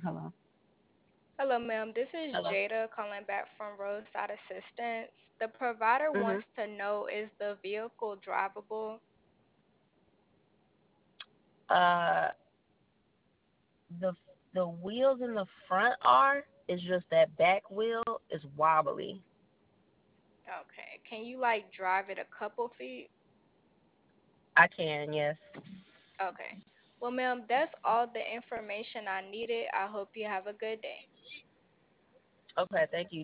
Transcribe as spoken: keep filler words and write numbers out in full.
Hello, ma'am. This is Hello. Jada calling back from Roadside Assistance. The provider Mhm. wants to know, is the vehicle drivable? Uh, the the wheels in the front are. It's just that back wheel is wobbly. Okay. Can you like drive it a couple feet? I can, yes. Okay. Well, ma'am, that's all the information I needed. I hope you have a good day. Okay, thank you.